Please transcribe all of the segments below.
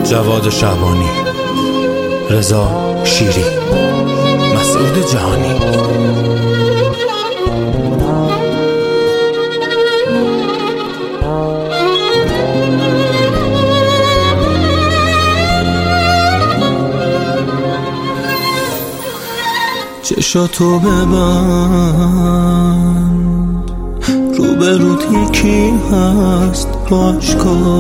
جواد شعبانی، رضا شیری، مسعود جهانی. چشاتو ببند، روبروت یکی هست باش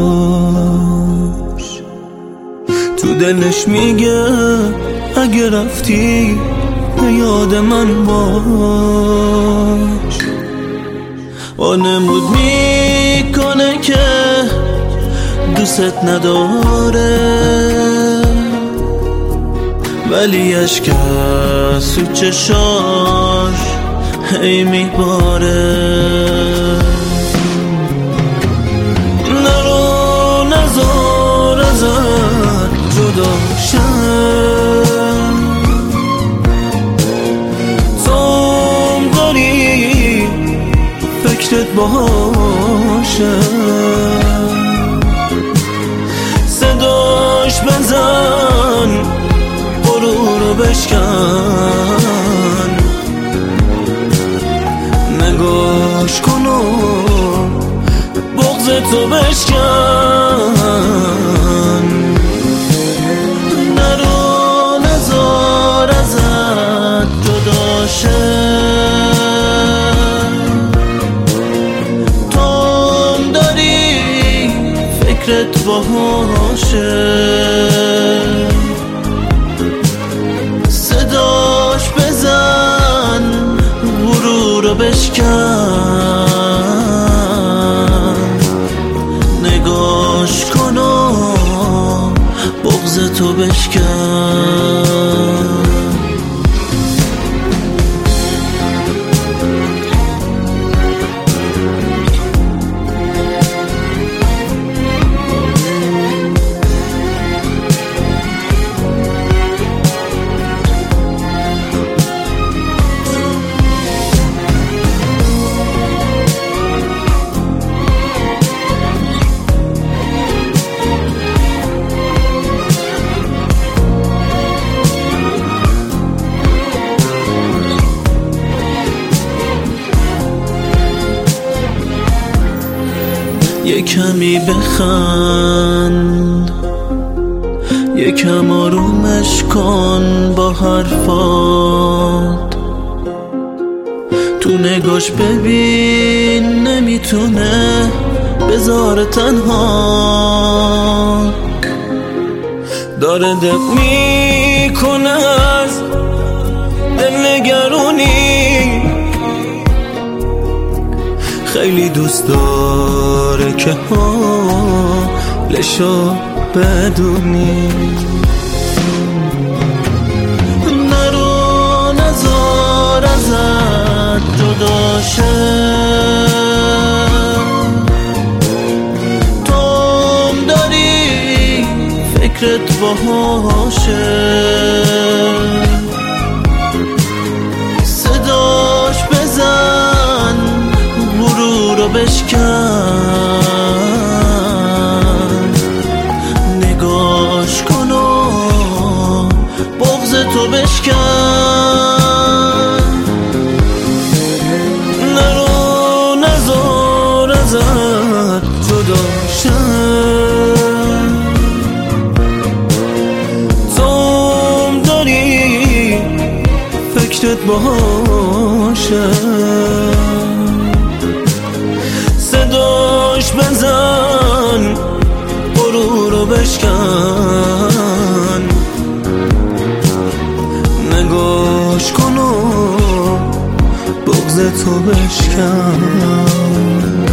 کاش. تو دلش میگه اگه رفتی به یاد من باش. وانمود میکنه که دوست نداره، ولی اشک از تو چشاش هی میباره. نرو نزار ازت جدا شم، توم داری فکرت باشه. صداش بزن، غرورو بشکن، نگاش کن و بغض تو بشکن. نرو نزار ازت جدا شه، توم داری فکرت باشه. صداش بزن، غرورو بشکن، نگاش کن و بغض تو بشکن. یه کمی بخند، یکم آرومش کن با حرفات. تو نگاش ببین نمیتونه بذاره تنها، داره دق میکنه از دلنگرونی. خیلی دوست داره که حالشو بدونی. نرو نزار ازت جدا شه، توم داری فکرت باشه. صداش بزن، غرورو بشکن، نگاش کن و بغض تو بشکن. نرو نزار ازت جدا شم، توم داری فکرت باشه. صداش بزن، غرورو بشکن، نگاش کن و بغض تو بشکن.